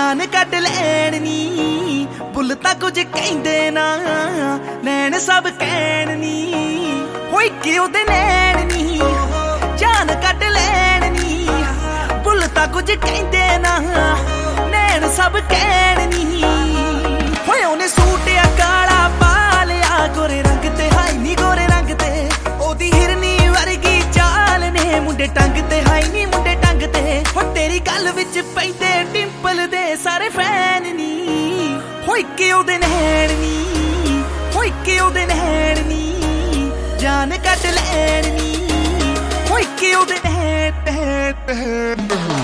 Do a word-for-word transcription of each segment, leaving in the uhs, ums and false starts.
जान कट लैन नी बुल तां कुछ कहंदे ना नैन सब कहण नी होई कि ओदे नैन नी जान कट लैन नी बुल तां कुछ कहंदे ना नैन सब कहण नी होए ओने सूट आ काला पा लिया गोरे रंग ते हाई नी गोरे रंग ते ओदी हिरनी वर्गी चाल ने मुंडे टंग ते हाई नी मुंडे टंग ते हो तेरी गल विच पैंदे डिंपल दे सारे फैन नी होई कि ओदे नैन नी होई कि ओदे नैन नी जान कट लैन नी होई कि ओदे नैन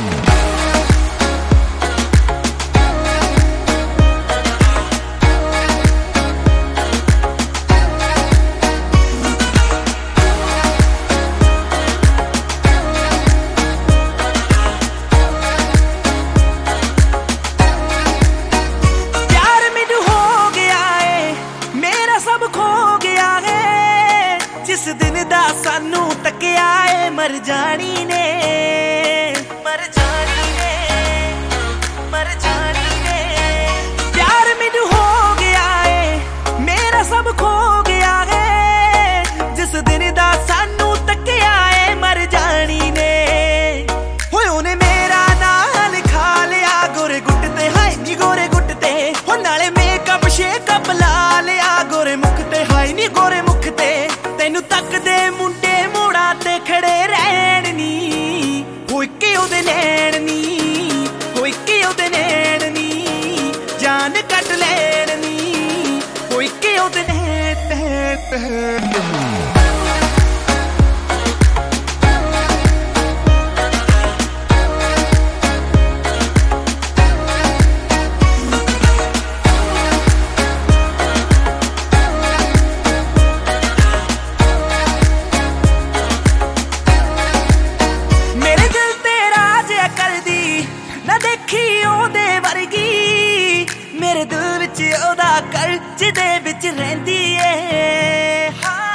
जिस दिन दा सानू तकिया है मर जानी ने मर जानी ने मर जानी ने प्यार मैनू हो गया है मेरा सब खो गया है जिस दिन दा सानू तकिया है मर जानी ने होए ओने मेरा नाम लिखा लिया गोरे गुट ते हाय नी गोरे गुट ते हो नाले मेकअप शेकअप ला लिया गोरे मुख ते हाय नी गोरे मुख ते तैनू तकदे मुंडे मोड़ा ते खड़े रहन नी होई कि ओदे नैन नी होई कि ओदे नैन नी जान कट लैन नी होई कि ओदे नैन मेरे दिल विच ओदा कर जिदे विच रहिंदी ए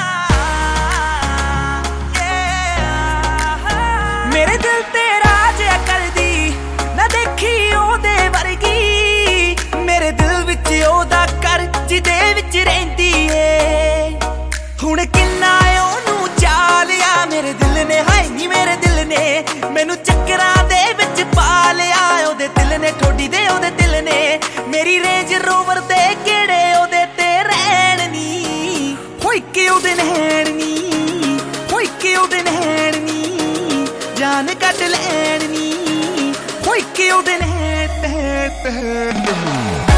मेरे दिल ते राज करदी ना देखी ओदे वर्गी मेरे दिल विच ओदा कर जिदे विच रहिंदी ए हुण किन्ना ओनू चा लिया मेरे दिल ने हाय नी मेरे दिल ने मैनू चक्करां दे विच पा लिया ओदे दिल ने ठोडी दे ओदे दिल ने मेरी रेंज रोवर दे गेड़े ओदे ते रहन नी होई कि ओदे नैन नी होई कि ओदे नैन नी जान कट लैन नी होई कि ओदे नैन